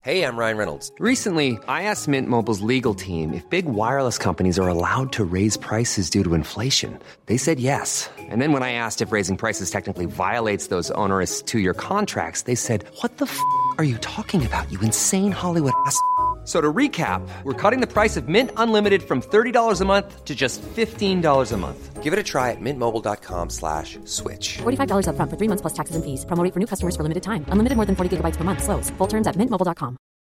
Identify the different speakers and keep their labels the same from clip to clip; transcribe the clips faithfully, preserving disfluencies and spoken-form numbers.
Speaker 1: Hey, I'm Ryan Reynolds.
Speaker 2: Recently, I asked Mint Mobile's legal team if big wireless companies are allowed to raise prices due to inflation. They said yes. And then when I asked if raising prices technically violates those onerous two-year contracts, they said, what the f*** are you talking about, you insane Hollywood ass f- So to recap, we're cutting the price of Mint Unlimited from thirty dollars a month to just fifteen dollars a month.
Speaker 1: Give it a try at mintmobile.com slash switch.
Speaker 3: forty-five dollars up front for three months plus taxes and fees. Promo rate for new customers for limited time. Unlimited more than forty gigabytes per month. Slows full terms at mint mobile dot com.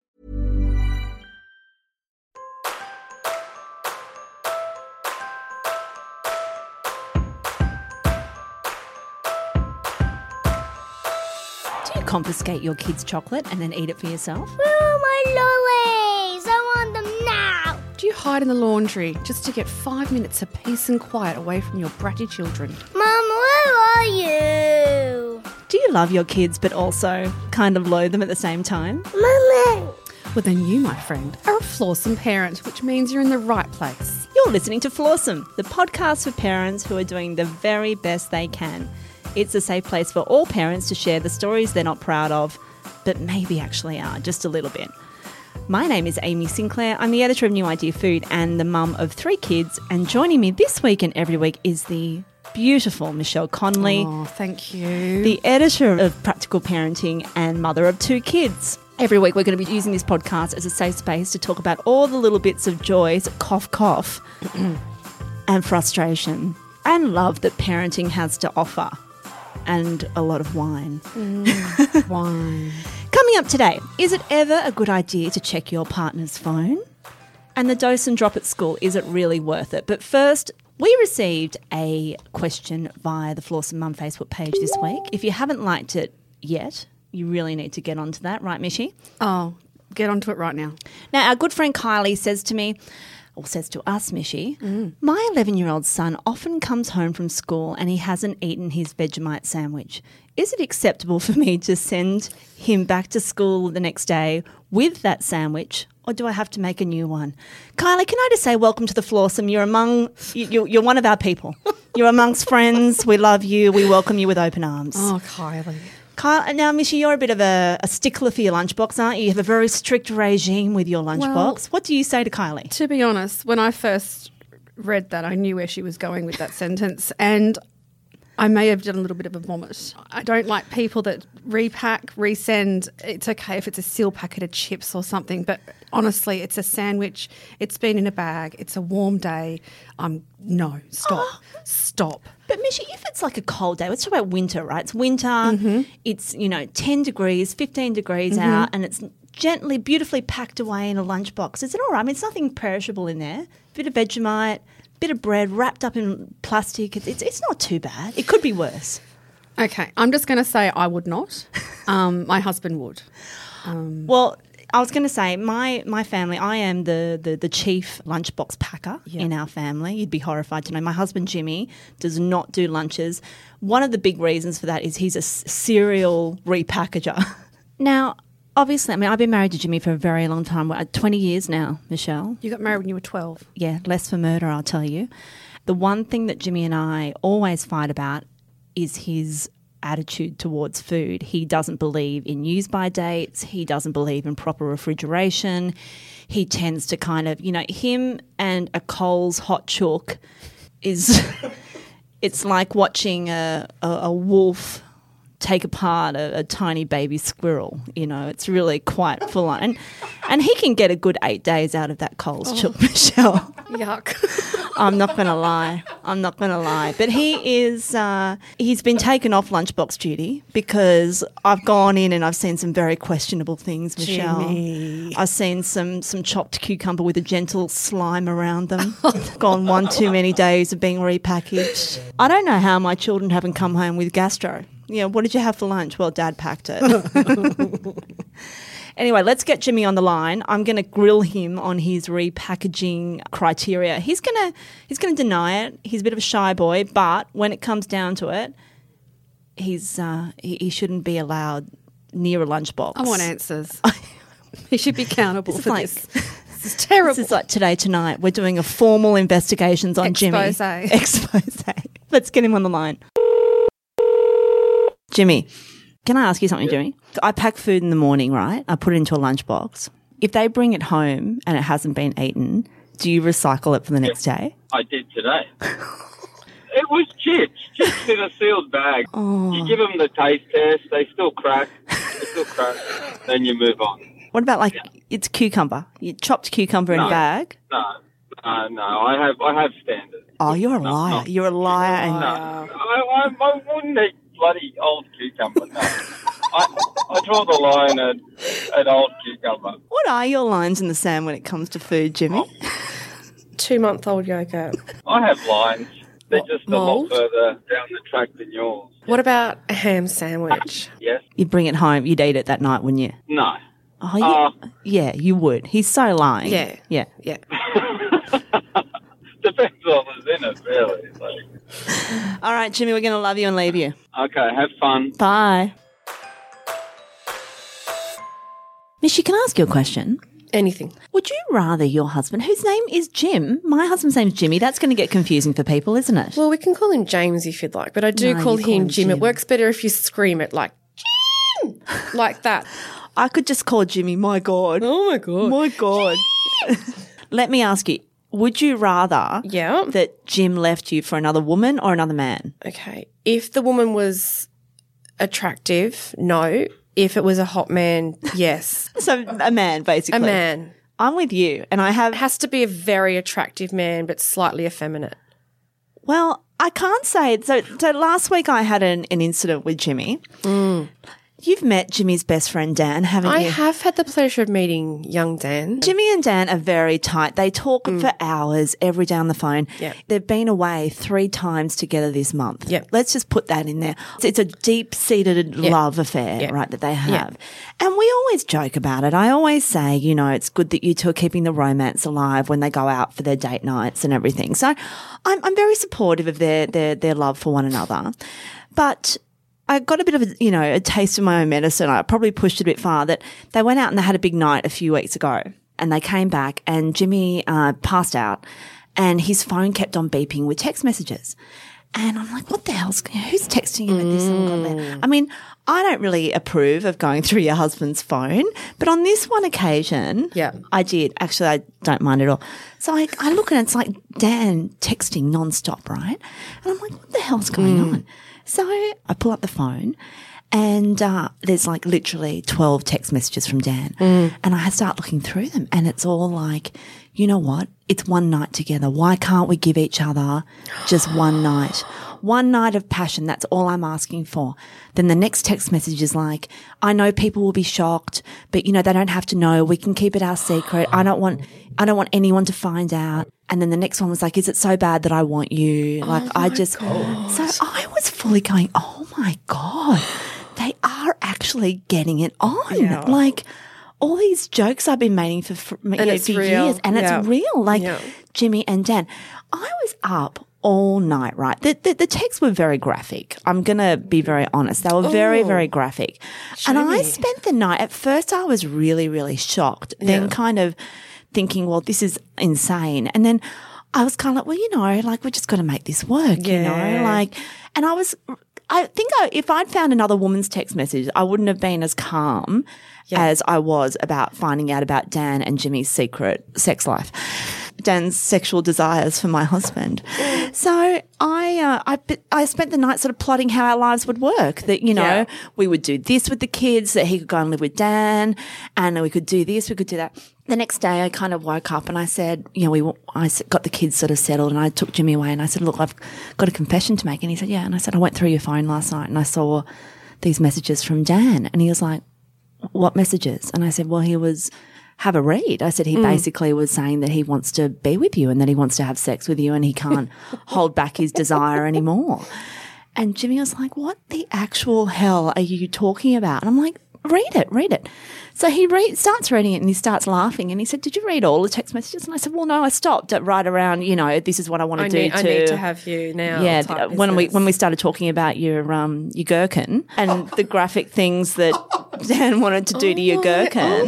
Speaker 4: Do you confiscate your kids' chocolate and then eat it for yourself?
Speaker 5: Oh, my lollies! I want them now!
Speaker 6: Do you hide in the laundry just to get five minutes of peace and quiet away from your bratty children?
Speaker 5: Mum, where are you?
Speaker 4: Do you love your kids but also kind of loathe them at the same time?
Speaker 5: Mummy!
Speaker 6: Well, then you, my friend, are a flawsome parent, which means you're in the right place.
Speaker 4: You're listening to Flawsome, the podcast for parents who are doing the very best they can. It's a safe place for all parents to share the stories they're not proud of, but maybe actually are, just a little bit. My name is Amy Sinclair. I'm the editor of New Idea Food and the mum of three kids. And joining me this week and every week is the beautiful Michelle Connolly.
Speaker 6: Oh, thank you.
Speaker 4: The editor of Practical Parenting and mother of two kids. Every week we're going to be using this podcast as a safe space to talk about all the little bits of joys, cough, cough, and frustration and love that parenting has to offer. And a lot of wine.
Speaker 6: Mm, wine.
Speaker 4: Coming up today, is it ever a good idea to check your partner's phone? And the dose and drop at school, is it really worth it? But first, we received a question via the Flawsome Mum Facebook page this week. If you haven't liked it yet, you really need to get onto that, right, Mishy?
Speaker 6: Oh, get onto it right now.
Speaker 4: Now, our good friend Kylie says to me, or says to us, Mishy, mm. my eleven-year-old son often comes home from school and he hasn't eaten his Vegemite sandwich. Is it acceptable for me to send him back to school the next day with that sandwich, or do I have to make a new one? Kylie, can I just say welcome to the Flawsome. You're among, you, you're one of our people. You're amongst friends. We love you. We welcome you with open arms.
Speaker 6: Oh, Kylie.
Speaker 4: Kyle, now, Mishy, you're a bit of a, a stickler for your lunchbox, aren't you? You have a very strict regime with your lunchbox. Well, what do you say to Kylie?
Speaker 6: To be honest, when I first read that, I knew where she was going with that sentence, and I may have done a little bit of a vomit. I don't like people that repack, resend. It's okay if it's a seal packet of chips or something, but honestly, it's a sandwich. It's been in a bag. It's a warm day. Um, no, stop, oh. stop.
Speaker 4: But Mishy, if it's like a cold day, let's talk about winter, right? It's winter, mm-hmm. It's, you know, ten degrees, fifteen degrees mm-hmm. out, and it's gently, beautifully packed away in a lunchbox. Is it all right? I mean, it's nothing perishable in there. Bit of Vegemite, bit of bread wrapped up in plastic. It's, it's, it's not too bad. It could be worse.
Speaker 6: Okay, I'm just going to say I would not. Um, my husband would. Um,
Speaker 4: well, I was going to say, my my family, I am the, the, the chief lunchbox packer yeah. in our family. You'd be horrified to know. My husband, Jimmy, does not do lunches. One of the big reasons for that is he's a serial repackager. Now, obviously, I mean, I've been married to Jimmy for a very long time, twenty years now, Michelle.
Speaker 6: You got married when you were twelve.
Speaker 4: Yeah, less for murder, I'll tell you. The one thing that Jimmy and I always fight about is his attitude towards food. He doesn't believe in use-by dates. He doesn't believe in proper refrigeration. He tends to kind of, you know, him and a Coles hot chook is, it's like watching a, a, a wolf take apart a, a tiny baby squirrel. You know, it's really quite full on. And, and he can get a good eight days out of that Coles oh. chook, Michelle.
Speaker 6: Yuck.
Speaker 4: I'm not going to lie. I'm not going to lie. But he is, uh, he's been taken off lunchbox duty because I've gone in and I've seen some very questionable things, Michelle.
Speaker 6: Jimmy.
Speaker 4: I've seen some some chopped cucumber with a gentle slime around them. Gone one too many days of being repackaged. I don't know how my children haven't come home with gastro. You know, what did you have for lunch? Well, Dad packed it. Anyway, let's get Jimmy on the line. I'm going to grill him on his repackaging criteria. He's going to he's going to deny it. He's a bit of a shy boy, but when it comes down to it, he's uh, he, he shouldn't be allowed near a lunchbox.
Speaker 6: I want answers. He should be accountable for
Speaker 4: like,
Speaker 6: this. This is terrible.
Speaker 4: This is like Today Tonight. We're doing a formal investigations on
Speaker 6: Expose.
Speaker 4: Jimmy. Expose. Let's get him on the line. Jimmy. Can I ask you something, Jimmy? So I pack food in the morning, right? I put it into a lunchbox. If they bring it home and it hasn't been eaten, do you recycle it for the next day?
Speaker 7: I did today. It was chips, chips in a sealed bag.
Speaker 4: Oh.
Speaker 7: You give them the taste test, they still crack, they still crack, then you move on.
Speaker 4: What about like it's cucumber? You chopped cucumber in
Speaker 7: No.
Speaker 4: a bag?
Speaker 7: No, no, no, I have I have standards.
Speaker 4: Oh, you're a
Speaker 7: No,
Speaker 4: liar.
Speaker 7: no.
Speaker 4: You're a liar. And
Speaker 7: No, I, I, I wouldn't eat bloody old cucumber, no. I, I draw the line at, at old cucumber.
Speaker 4: what are your lines in the sand when it comes to food, Jimmy?
Speaker 8: Two-month-old yogurt.
Speaker 7: I have lines. They're just a
Speaker 8: Mould?
Speaker 7: lot further down the track than yours.
Speaker 8: What about a ham sandwich?
Speaker 7: Yes?
Speaker 4: You'd bring it home. You'd eat it that night, wouldn't you?
Speaker 7: No.
Speaker 4: Oh, yeah.
Speaker 7: Uh,
Speaker 4: yeah, you would. He's so lying.
Speaker 8: Yeah.
Speaker 4: Yeah.
Speaker 8: Yeah.
Speaker 7: Depends on what's in it, really. Like,
Speaker 4: All right, Jimmy, we're going to love you and leave you.
Speaker 7: okay, have fun.
Speaker 4: Bye. Mishy, can I ask you a question?
Speaker 8: Anything.
Speaker 4: Would you rather your husband, whose name is Jim, my husband's name's Jimmy, that's going to get confusing for people, isn't it?
Speaker 8: Well, we can call him James if you'd like, but I do
Speaker 4: No,
Speaker 8: call
Speaker 4: you
Speaker 8: him
Speaker 4: call him
Speaker 8: Jim.
Speaker 4: Jim.
Speaker 8: It works better if you scream it like, Jim! Like that.
Speaker 4: I could just call Jimmy, my God.
Speaker 8: Oh, my God.
Speaker 4: My God. Let me ask you, would you rather
Speaker 8: Yeah.
Speaker 4: that Jim left you for another woman or another man?
Speaker 8: Okay. If the woman was attractive, no. If it was a hot man, yes.
Speaker 4: So a man, basically.
Speaker 8: A man.
Speaker 4: I'm with you. And I have,
Speaker 8: It has to be a very attractive man, but slightly effeminate.
Speaker 4: well, I can't say. So, so last week I had an, an incident with Jimmy. You've met Jimmy's best friend, Dan, haven't
Speaker 8: I
Speaker 4: you?
Speaker 8: have had the pleasure of meeting young Dan.
Speaker 4: Jimmy and Dan are very tight. They talk for hours every day on the phone.
Speaker 8: Yeah.
Speaker 4: They've been away three times together this month.
Speaker 8: Yeah.
Speaker 4: Let's just put that in there. It's a deep-seated love affair,
Speaker 8: Yeah.
Speaker 4: right, that they have. And we always joke about it. I always say, you know, it's good that you two are keeping the romance alive when they go out for their date nights and everything. So I'm, I'm very supportive of their, their, their love for one another. But I got a bit of a, you know, a taste of my own medicine. I probably pushed it a bit far that they went out and they had a big night a few weeks ago and they came back and Jimmy uh, passed out and his phone kept on beeping with text messages. And I'm like, what the hell's, who's texting him at this? Mm. I mean, I don't really approve of going through your husband's phone, but on this one occasion,
Speaker 8: Yeah.
Speaker 4: I did. Actually, I don't mind at all. So I, I look and it's like Dan texting nonstop, right? And I'm like, what the hell's going
Speaker 8: Mm.
Speaker 4: on? So I pull up the phone and uh, there's like literally twelve text messages from Dan.
Speaker 8: Mm.
Speaker 4: And I start looking through them and it's all like, you know what? It's one night together. Why can't we give each other just one night? One night of passion. That's all I'm asking for. Then the next text message is like, I know people will be shocked, but you know, they don't have to know. We can keep it our secret. I don't want, I don't want anyone to find out. And then the next one was like, is it so bad that I want you? Like, I just, so I was fully going, oh my God, they are actually getting it on.
Speaker 8: Yeah.
Speaker 4: Like, all these jokes I've been making for, for, you know,
Speaker 8: it's
Speaker 4: for
Speaker 8: real.
Speaker 4: years, and
Speaker 8: Yeah.
Speaker 4: it's real. Like
Speaker 8: Yeah.
Speaker 4: Jimmy and Dan, I was up all night. Right, the, the the texts were very graphic. I'm gonna be very honest; they were very
Speaker 8: Oh.
Speaker 4: very graphic. And I
Speaker 8: me.
Speaker 4: spent the night. At first, I was really really shocked. Then
Speaker 8: Yeah.
Speaker 4: kind of thinking, well, this is insane. And then I was kind of like, well, you know, like we're just got to make this work. You know,
Speaker 8: Yeah.
Speaker 4: like, and I was. I think I, if I'd found another woman's text message, I wouldn't have been as calm as I was about finding out about Dan and Jimmy's secret sex life, Dan's sexual desires for my husband. So I, uh, I, I spent the night sort of plotting how our lives would work. That you know
Speaker 8: Yeah.
Speaker 4: we would do this with the kids, that he could go and live with Dan, and we could do this, we could do that. The next day, I kind of woke up and I said, you know, we I got the kids sort of settled, and I took Jimmy away and I said, look, I've got a confession to make. And he said, yeah. And I said, I went through your phone last night and I saw these messages from Dan. And he was like, what messages? And I said, well, he was have a read. I said he basically was saying that he wants to be with you and that he wants to have sex with you and he can't hold back his desire anymore. And Jimmy was like, what the actual hell are you talking about? And I'm like, read it, read it. So he read, starts reading it and he starts laughing and he said, did you read all the text messages? And I said, well, no, I stopped at right around, you know, this is what I want to
Speaker 8: I
Speaker 4: do
Speaker 8: need,
Speaker 4: to.
Speaker 8: I need to have you now.
Speaker 4: Yeah,
Speaker 8: type
Speaker 4: th- when we
Speaker 8: business.
Speaker 4: when we started talking about your um your gherkin and the graphic things that Dan wanted to do to your gherkin,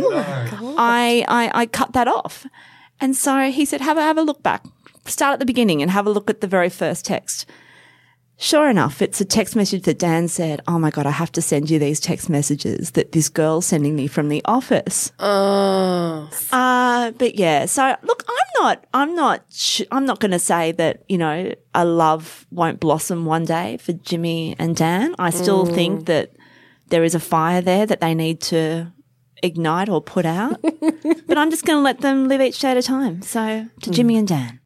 Speaker 4: I, I I cut that off, and so he said, have a have a look back, start at the beginning and have a look at the very first text. Sure enough, it's a text message that Dan said, oh my God, I have to send you these text messages that this girl's sending me from the office.
Speaker 8: Oh.
Speaker 4: Uh, but yeah, so look, I'm not, I'm not, sh- I'm not going to say that, you know, a love won't blossom one day for Jimmy and Dan. I still mm. think that there is a fire there that they need to ignite or put out. But I'm just going to let them live each day at a time. So to mm. Jimmy and Dan.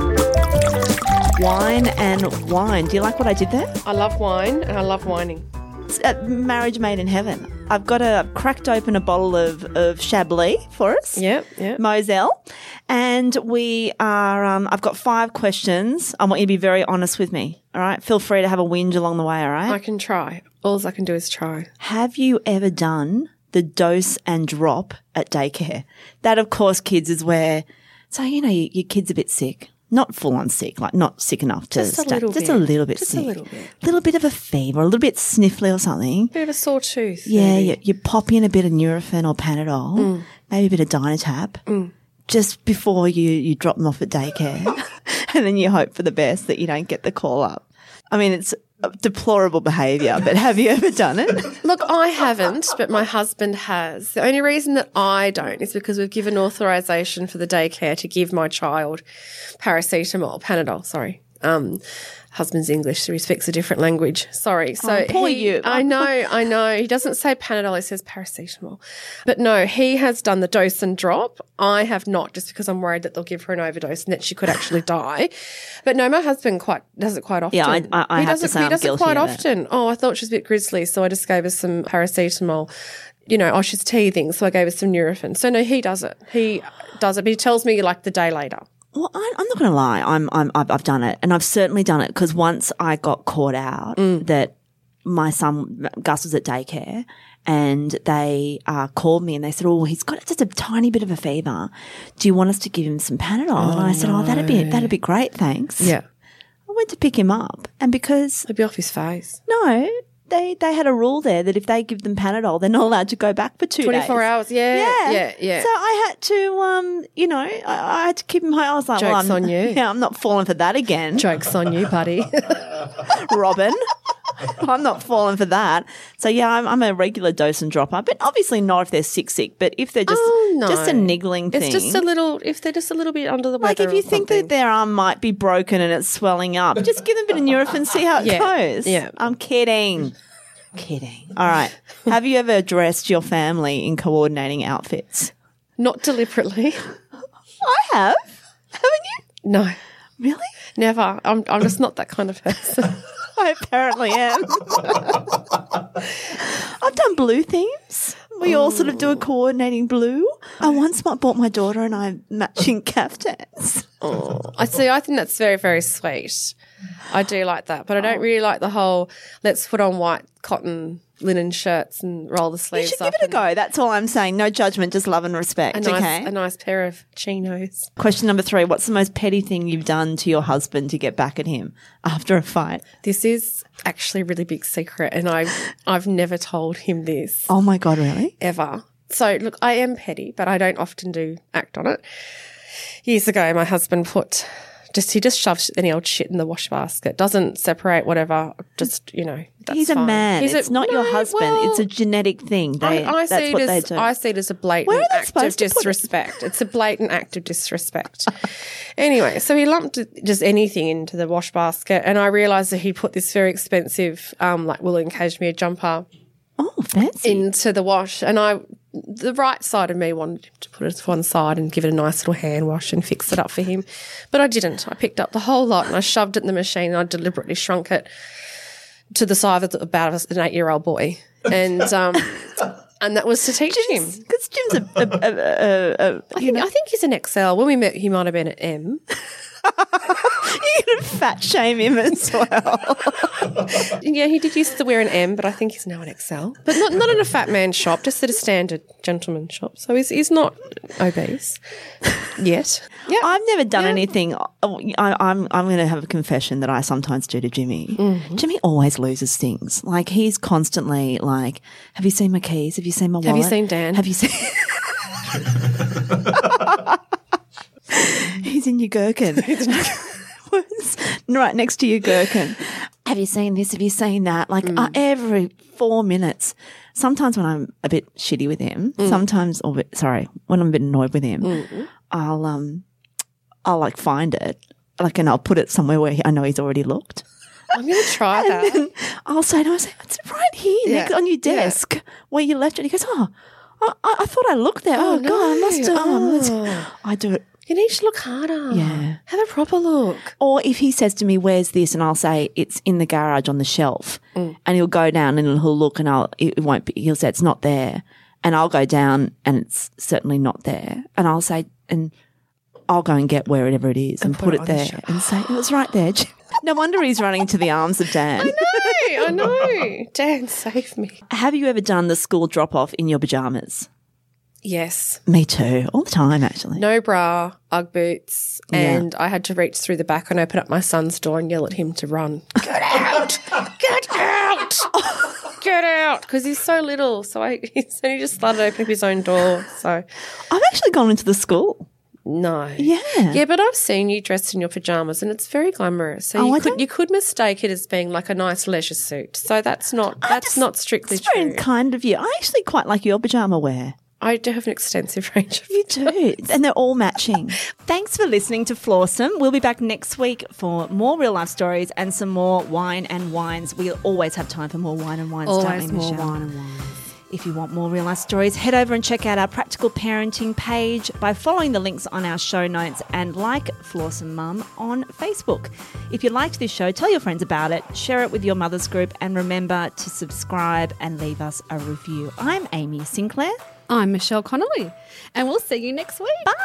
Speaker 4: Wine and wine. Do you like what I did there?
Speaker 8: I love wine and I love whining.
Speaker 4: It's a marriage made in heaven. I've got a I've cracked open a bottle of, of Chablis for us.
Speaker 8: Yep, yep.
Speaker 4: Moselle. And we are, um, I've got five questions. I want you to be very honest with me. All right. Feel free to have a whinge along the way. All right.
Speaker 8: I can try. All I can do is try.
Speaker 4: Have you ever done the dose and drop at daycare? That, of course, kids, is where, so, you know, your, your kid's a bit sick. Not full on sick, like not sick enough to
Speaker 8: just a
Speaker 4: stay.
Speaker 8: little
Speaker 4: just
Speaker 8: bit.
Speaker 4: a little bit
Speaker 8: just
Speaker 4: sick.
Speaker 8: a little bit.
Speaker 4: A little bit of a fever, a little bit sniffly or something.
Speaker 8: Bit of a sore tooth.
Speaker 4: Yeah,
Speaker 8: maybe.
Speaker 4: you, you pop in a bit of Nurofen or Panadol, mm. maybe a bit of Dynatap,
Speaker 8: mm.
Speaker 4: just before you, you drop them off at daycare. And then you hope for the best that you don't get the call up. I mean, it's deplorable behaviour, but have you ever done it?
Speaker 8: Look, I haven't, but my husband has. The only reason that I don't is because we've given authorisation for the daycare to give my child paracetamol, Panadol, sorry. Um, husband's English, so he speaks a different language. Sorry. So
Speaker 4: oh, poor
Speaker 8: he,
Speaker 4: you.
Speaker 8: I know, I know. He doesn't say Panadol, he says paracetamol. But no, he has done the dose and drop. I have not, just because I'm worried that they'll give her an overdose and that she could actually die. But no, my husband quite does it quite often.
Speaker 4: Yeah, I, I, I
Speaker 8: he
Speaker 4: have
Speaker 8: does
Speaker 4: to
Speaker 8: it,
Speaker 4: say
Speaker 8: He
Speaker 4: I'm
Speaker 8: does it
Speaker 4: guilty
Speaker 8: quite
Speaker 4: of
Speaker 8: often.
Speaker 4: It.
Speaker 8: Oh, I thought she was a bit grisly, so I just gave her some paracetamol. You know, oh, she's teething, so I gave her some Nurofen. So no, he does it. He does it, but he tells me like the day later.
Speaker 4: Well, I, I'm not going to lie. I'm, I'm, I've, I've done it, and I've certainly done it because once I got caught out mm. that my son Gus was at daycare, and they uh, called me and they said, "Oh, he's got just a tiny bit of a fever. Do you want us to give him some Panadol?"
Speaker 8: Oh,
Speaker 4: and I said,
Speaker 8: no.
Speaker 4: "Oh, that'd be that'd be great, thanks."
Speaker 8: Yeah,
Speaker 4: I went to pick him up, and because
Speaker 8: he'd be off his face.
Speaker 4: No. They they had a rule there that if they give them Panadol, they're not allowed to go back for two
Speaker 8: twenty-four
Speaker 4: days.
Speaker 8: hours, yeah,
Speaker 4: yeah,
Speaker 8: yeah, yeah.
Speaker 4: So I had to, um, you know, I, I had to keep him home. I was like,
Speaker 8: Joke's
Speaker 4: well, I'm,
Speaker 8: on you.
Speaker 4: Yeah, I'm not falling for that again.
Speaker 8: Joke's on you, buddy.
Speaker 4: Robin. I'm not falling for that. So yeah, I'm, I'm a regular dose and dropper, but obviously not if they're sick, sick. But if they're just
Speaker 8: oh, no.
Speaker 4: just a niggling thing,
Speaker 8: it's just a little. If they're just a little bit under the weather,
Speaker 4: like if you
Speaker 8: or
Speaker 4: think
Speaker 8: something.
Speaker 4: that their arm might be broken and it's swelling up, just give them a bit of Nurofen, see how it
Speaker 8: Yeah,
Speaker 4: goes.
Speaker 8: yeah.
Speaker 4: I'm kidding. Kidding. All right. Have you ever dressed your family in coordinating outfits?
Speaker 8: Not deliberately.
Speaker 4: I have. Haven't you?
Speaker 8: No,
Speaker 4: Really?
Speaker 8: never. I'm. I'm just not that kind of person.
Speaker 4: I apparently am. I've done blue themes. We all sort of do a coordinating blue. I once bought my daughter and I matching caftans.
Speaker 8: Oh, I see. I think that's very, very sweet. I do like that, but I don't really like the whole let's put on white cotton linen shirts and roll the
Speaker 4: You
Speaker 8: sleeves
Speaker 4: should
Speaker 8: up.
Speaker 4: give it a go. That's all I'm saying. No judgment, just love and respect.
Speaker 8: A nice,
Speaker 4: okay.
Speaker 8: a nice pair of chinos.
Speaker 4: Question number three. What's the most petty thing you've done to your husband to get back at him after a fight?
Speaker 8: This is actually a really big secret, and I, I've never told him this
Speaker 4: Oh my God, really?
Speaker 8: ever. So look, I am petty, but I don't often do act on it. Years ago, my husband put just he just shoves any old shit in the wash basket. Doesn't separate whatever. Just you know, that's
Speaker 4: He's a
Speaker 8: fine.
Speaker 4: man.
Speaker 8: He's
Speaker 4: it's
Speaker 8: a,
Speaker 4: not
Speaker 8: no,
Speaker 4: your husband.
Speaker 8: well,
Speaker 4: it's a genetic thing. They,
Speaker 8: I, I
Speaker 4: that's
Speaker 8: see
Speaker 4: what
Speaker 8: it
Speaker 4: they
Speaker 8: as
Speaker 4: do.
Speaker 8: I see it as a
Speaker 4: Where
Speaker 8: blatant
Speaker 4: are they
Speaker 8: act of
Speaker 4: supposed to put it?
Speaker 8: disrespect. It's a blatant act of disrespect. Anyway, so he lumped just anything into the wash basket, and I realised that he put this very expensive, um, like wool and cashmere jumper
Speaker 4: Oh, fancy.
Speaker 8: into the wash, and I, the right side of me wanted him to put it to one side and give it a nice little hand wash and fix it up for him, but I didn't. I picked up the whole lot and I shoved it in the machine. And I deliberately shrunk it to the size of about an eight-year-old boy, and um, and that was to teach him.
Speaker 4: Because Jim's a, a, a, a, a
Speaker 8: I
Speaker 4: you
Speaker 8: think,
Speaker 4: know,
Speaker 8: I think he's an X L. When we met, he might have been an M.
Speaker 4: you're going to fat shame him as well.
Speaker 8: Yeah, he did used to wear an M, but I think he's now an X L. But not not in a fat man shop, just at a standard gentleman shop. So he's he's not obese yet. Yeah,
Speaker 4: I've never done
Speaker 8: Yeah.
Speaker 4: anything. oh, I, I'm I'm going to have a confession that I sometimes do to Jimmy.
Speaker 8: Mm-hmm.
Speaker 4: Jimmy always loses things. Like he's constantly like, "Have you seen my keys? Have you seen my wallet?
Speaker 8: Have you seen Dan?
Speaker 4: Have you seen?" He's in your gherkin. right next to your gherkin. have you seen this? Have you seen that? Like uh, every four minutes. Sometimes when I'm a bit shitty with him,
Speaker 8: Mm.
Speaker 4: sometimes, or bit, sorry, when I'm a bit annoyed with him,
Speaker 8: Mm.
Speaker 4: I'll um, I'll like find it, like, and I'll put it somewhere where he, I know he's already looked.
Speaker 8: I'm going to try
Speaker 4: And
Speaker 8: that.
Speaker 4: then I'll say to him, I say, it's right here,
Speaker 8: Yeah.
Speaker 4: next, on your
Speaker 8: Yeah.
Speaker 4: desk, where you left it. He goes, oh, I, I, I thought I looked there. Oh,
Speaker 8: Oh,
Speaker 4: God, I must have.
Speaker 8: no.
Speaker 4: Oh. I do it.
Speaker 8: You need to look harder.
Speaker 4: Yeah.
Speaker 8: Have a proper look.
Speaker 4: Or if he says to me, where's this? And I'll say, it's in the garage on the shelf.
Speaker 8: Mm.
Speaker 4: And he'll go down and he'll look and I'll, it won't be, he'll say, it's not there. And I'll go down and it's certainly not there. And I'll say, and I'll go and get wherever it is and,
Speaker 8: put
Speaker 4: put,
Speaker 8: it
Speaker 4: it
Speaker 8: on the
Speaker 4: there
Speaker 8: shelf.
Speaker 4: and say, it was right there. No wonder he's running to the arms of Dan.
Speaker 8: Hey, I know. Dan, save me.
Speaker 4: Have you ever done the school drop off in your pajamas?
Speaker 8: Yes.
Speaker 4: Me too. All the time, actually.
Speaker 8: No bra, Ugg boots, and I had to reach through the back and open up my son's door and yell at him to run. Get out! Get out! Get out! Because he's so little. So I, he's, and he just started opening up his own door. So,
Speaker 4: I've actually gone into the school.
Speaker 8: no.
Speaker 4: Yeah.
Speaker 8: Yeah, but I've seen you dressed in your pajamas and it's very glamorous. So
Speaker 4: Oh,
Speaker 8: you
Speaker 4: I
Speaker 8: could
Speaker 4: don't-
Speaker 8: you could mistake it as being like a nice leisure suit. So that's not that's
Speaker 4: just-
Speaker 8: not strictly
Speaker 4: It's very
Speaker 8: true.
Speaker 4: kind of you. I actually quite like your pajama wear.
Speaker 8: I do have an extensive range of
Speaker 4: You do. And they're all matching. Thanks for listening to Flawsome. We'll be back next week for more real life stories and some more wine and wines. We always have time for more wine and wines, don't
Speaker 6: Always
Speaker 4: we,
Speaker 6: more
Speaker 4: Michelle?
Speaker 6: wine and wine.
Speaker 4: If you want more real life stories, head over and check out our practical parenting page by following the links on our show notes and like Flawsome Mum on Facebook. If you liked this show, tell your friends about it, share it with your mother's group, and remember to subscribe and leave us a review. I'm Amy Sinclair.
Speaker 6: I'm Michelle Connolly, and we'll see you next week.
Speaker 4: Bye.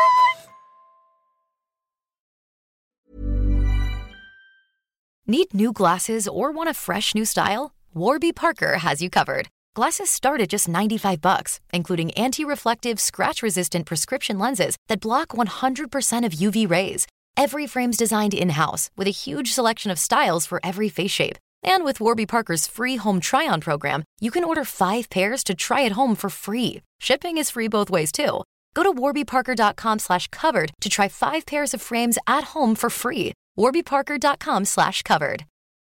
Speaker 9: Need new glasses or want a fresh new style? Warby Parker has you covered. Glasses start at just ninety-five bucks, including anti-reflective, scratch-resistant prescription lenses that block one hundred percent of U V rays. Every frame's designed in-house with a huge selection of styles for every face shape. And with Warby Parker's free home try-on program, you can order five pairs to try at home for free. Shipping is free both ways, too. Go to warbyparker.com slash covered to try five pairs of frames at home for free. warbyparker.com slash covered.